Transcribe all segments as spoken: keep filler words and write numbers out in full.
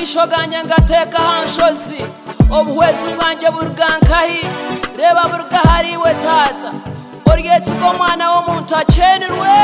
amisho ganje ngateka hanshozi obuhwezi bwanje burgankahi reba burgahariwe tata oryetse ugo mwana w'omuntu akenerwe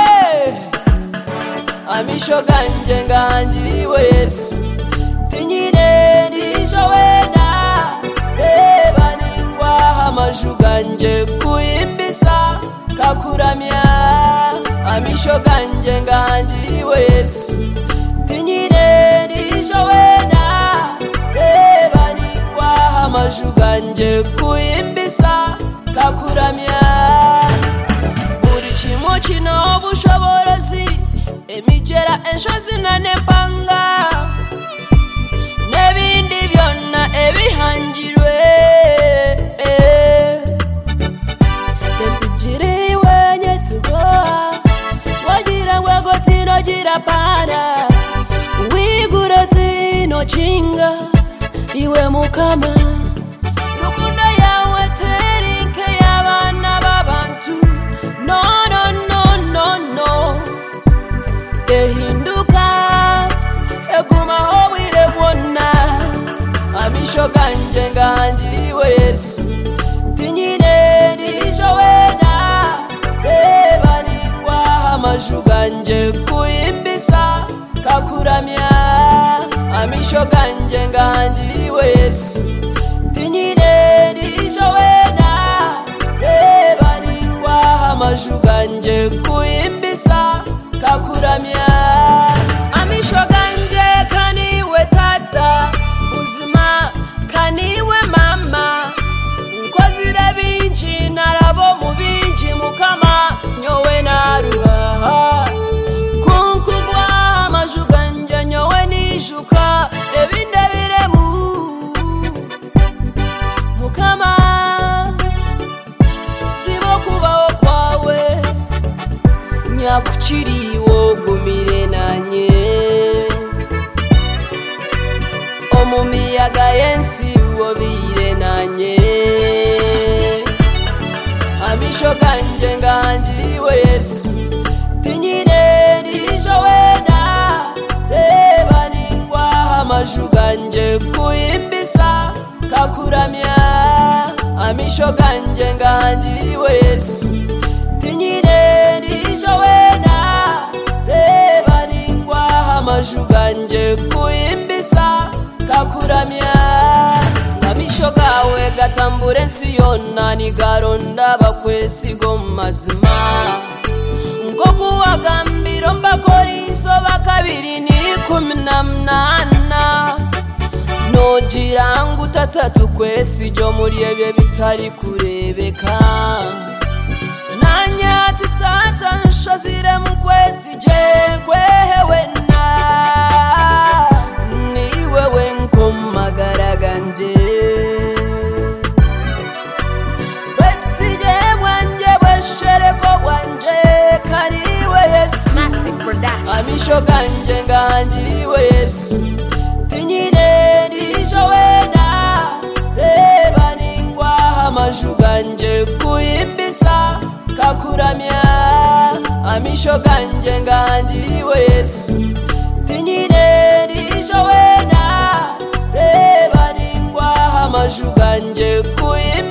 amisho ganje nganjiriwe Yesu tinyire ndijo wena reba ningwaha amaju ganje kuyimbisa kakuramya amisho ganje nganjiriwe Yesu tinyire ndijo wena reba ningwaha amaju ganje kuyimbisa kakuramya buri kimwe kino obushoborozi emigera enshozi nanempanga nebindi byonna ebihangirwe tesigiriwe nyetsugo wagira ngwego tino gira pana wiguro tino chinga iwe mukama rukundo yawe terinke y'abana b'abantu no no no no no ehinduka egumaho bwire bwonna amisho ganje nganjiriwe Yesu tinyire ndijo wena reba ningwaha amaju ganje kuyimbisa kakuramya amisho ganje nganjiriwe Yesu tinyire ndijo wena reba ningwaha amaju ganje kuyimbisa kakuramya amisho ganje kaniwe tata uzima kaniwe mama nkozire binji narabo mu binji mukama nyowe naruha kunkugwa amaju ganje nyowe nishuka ebinde biremu mukama sibo kubaho kwawe nyakukiriwo gumire nanye omumiyaga yensi wobire nanye amisho ganje nganjiriwe Yesu tinyire ndijo wena reba ningwaha amaju ganje kuyimbisa kakuramya amisho ganje nganjiriwe Yesu tinyire ndijo wena reba ningwaha amaju ganje kuyimbisa kakuramya amisho gawe gatambure ensi yonna nigaronda bakwesigo mu mazima nkokuwagambira mbakorizo bakabiri n'ikumi na munana nogira ngo utatatu kwesi jo muri ebyo bitari kurebeka nanyati tata nshazire mkwezi je kwehewena ni wewe nkomagara ganje betsije bwanje bweshereko bwanje kariwe Yesu amisho ganje nganjiriwe Yesu tinyire ndijo wena reba ningwaha amaju ganje kuyimbisa kakuramya amisho ganje nganjiriwe Yesu tinyire ndijo wena reba ningwaha amaju ganje kuyimbisa